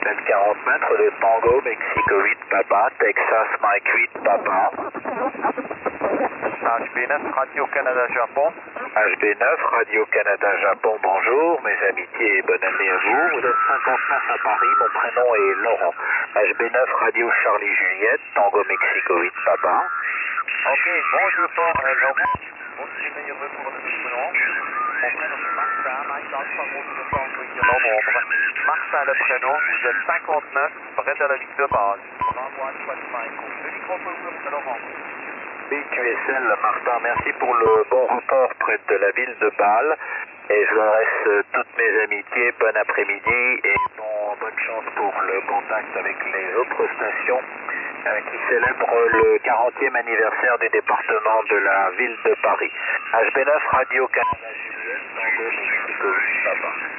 Hôtel 40 mètres de Tango, Mexico 8 Papa, Texas Mike 8 Papa. HB9, Radio-Canada Japon. HB9, Radio-Canada-Japon, bonjour, mes amitiés et bonne année à vous. Vous êtes 59 à Paris, mon prénom est Laurent. HB9, Radio Charlie Juliette, Tango Mexico 8 Papa. Ok, bonjour Laurent. Continuez pour le numéro. Mon prénom est Martin, Mike Alpha Romeo Tango Novembre. Martin le prénom, vous êtes 59, près de la ligne de base. Bravo Alpha Mike. Le micro pour vous, Laurent. BQSL Martin, merci pour le bon rapport près de la ville de Bâle. Et je vous adresse toutes mes amitiés, bon après-midi et bonne chance pour le contact avec les autres stations qui célèbrent le 40e anniversaire du département de la ville de Paris. HB9 Radio Canada Juliette, Tango Mexico, Papa.